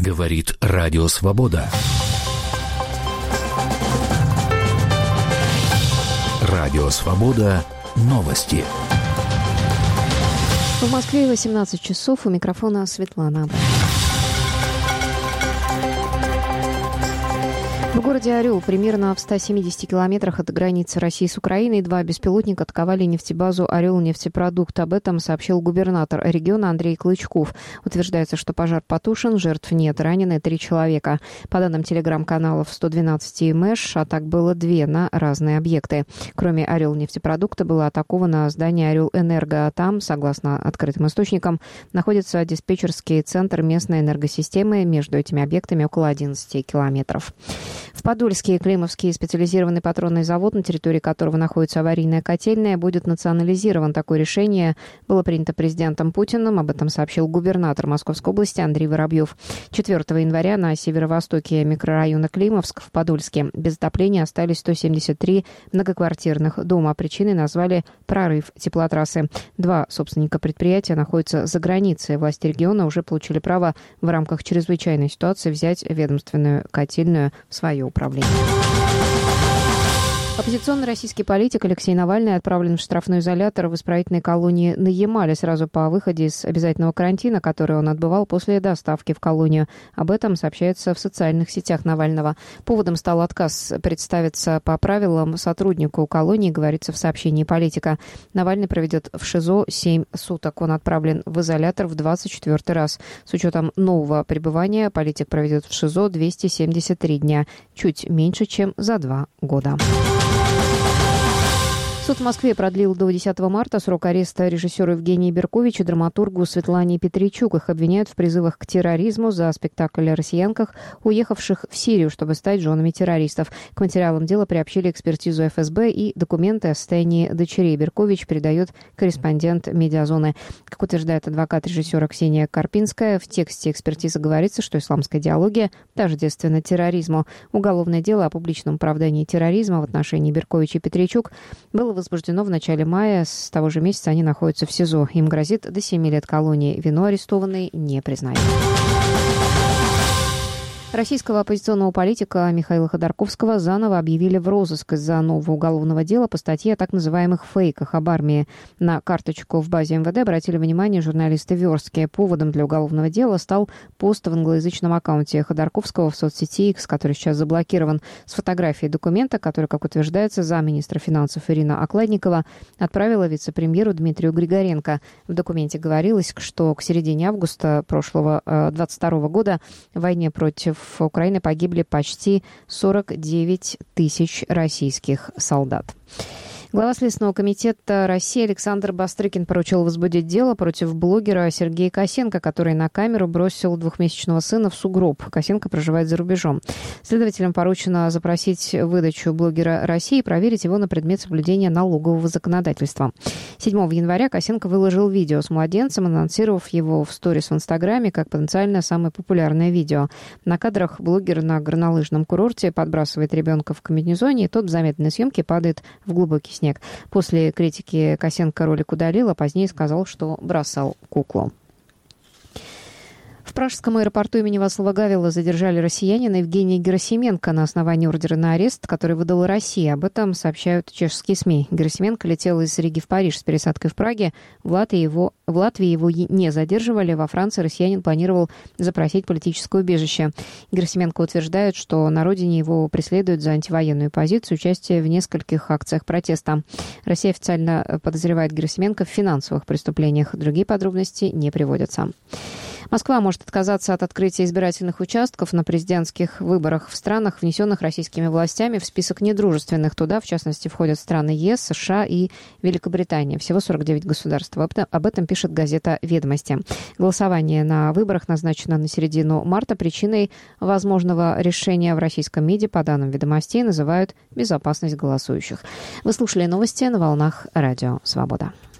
Говорит Радио Свобода. Радио Свобода. Новости. В Москве 18 часов. У микрофона Светлана. В городе Орел, примерно в 170 километрах от границы России с Украиной, 2 беспилотника атаковали нефтебазу «Орел-нефтепродукт». Об этом сообщил губернатор региона Андрей Клычков. Утверждается, что пожар потушен, жертв нет, ранены 3 человека. По данным телеграм-каналов 112 и МЭШ, атак было 2 на разные объекты. Кроме «Орел-нефтепродукта» было атаковано здание «Орел-энерго». Там, согласно открытым источникам, находится диспетчерский центр местной энергосистемы. Между этими объектами около 11 километров. В Подольске Климовский специализированный патронный завод, на территории которого находится аварийная котельная, будет национализирован. Такое решение было принято президентом Путиным. Об этом сообщил губернатор Московской области Андрей Воробьев. 4 января на северо-востоке микрорайона Климовск в Подольске без отопления остались 173 многоквартирных дома. Причиной назвали прорыв теплотрассы. 2 собственника предприятия находятся за границей. Власти региона уже получили право в рамках чрезвычайной ситуации взять ведомственную котельную в свое управление. Оппозиционный российский политик Алексей Навальный отправлен в штрафной изолятор в исправительной колонии на Ямале сразу по выходе из обязательного карантина, который он отбывал после доставки в колонию. Об этом сообщается в социальных сетях Навального. Поводом стал отказ представиться по правилам сотруднику колонии, говорится в сообщении политика. Навальный проведет в ШИЗО 7 суток. Он отправлен в изолятор в 24-й раз. С учетом нового пребывания политик проведет в ШИЗО 273 дня, чуть меньше, чем за 2 года. Суд в Москве продлил до 10 марта срок ареста режиссеру Евгении Беркович и драматургу Светлане Петричук. Их обвиняют в призывах к терроризму за спектакль о россиянках, уехавших в Сирию, чтобы стать женами террористов. К материалам дела приобщили экспертизу ФСБ и документы о состоянии дочерей Беркович передает корреспондент «Медиазоны». Как утверждает адвокат режиссера Ксения Карпинская, в тексте экспертизы говорится, что исламская идеология тождественна терроризму. Уголовное дело о публичном оправдании терроризма в отношении Беркович и Петричук было возбуждено в начале мая. С того же месяца они находятся в СИЗО. Им грозит до 7 лет колонии. Вину арестованные не признают. Российского оппозиционного политика Михаила Ходорковского заново объявили в розыск из-за нового уголовного дела по статье о так называемых фейках об армии. На карточку в базе МВД обратили внимание журналисты Верстки. Поводом для уголовного дела стал пост в англоязычном аккаунте Ходорковского в соцсети X, который сейчас заблокирован, с фотографией документа, который, как утверждается, замминистра финансов Ирина Окладникова отправила вице-премьеру Дмитрию Григоренко. В документе говорилось, что к середине августа прошлого 2022 года в войне против Украины погибли почти 49 тысяч российских солдат. Глава Следственного комитета России Александр Бастрыкин поручил возбудить дело против блогера Сергея Косенко, который на камеру бросил 2-месячного сына в сугроб. Косенко проживает за рубежом. Следователям поручено запросить выдачу блогера России и проверить его на предмет соблюдения налогового законодательства. 7 января Косенко выложил видео с младенцем, анонсировав его в сторис в Инстаграме как потенциально самое популярное видео. На кадрах блогер на горнолыжном курорте подбрасывает ребенка в комбинезоне, и тот в замедленной съемке падает в глубокий снег. После критики Косенко ролик удалил, а позднее сказал, что бросал куклу. В пражском аэропорту имени Вацлава Гавела задержали россиянина Евгения Герасименко на основании ордера на арест, который выдала Россия. Об этом сообщают чешские СМИ. Герасименко летел из Риги в Париж с пересадкой в Праге. В Латвии его не задерживали. Во Франции россиянин планировал запросить политическое убежище. Герасименко утверждает, что на родине его преследуют за антивоенную позицию, участие в нескольких акциях протеста. Россия официально подозревает Герасименко в финансовых преступлениях. Другие подробности не приводятся. Москва может отказаться от открытия избирательных участков на президентских выборах в странах, внесенных российскими властями в список недружественных. Туда, в частности, входят страны ЕС, США и Великобритания. Всего 49 государств. Об этом пишет газета «Ведомости». Голосование на выборах назначено на середину марта. Причиной возможного решения в российском МИДе, по данным «Ведомостей», называют безопасность голосующих. Вы слушали новости на волнах Радио Свобода.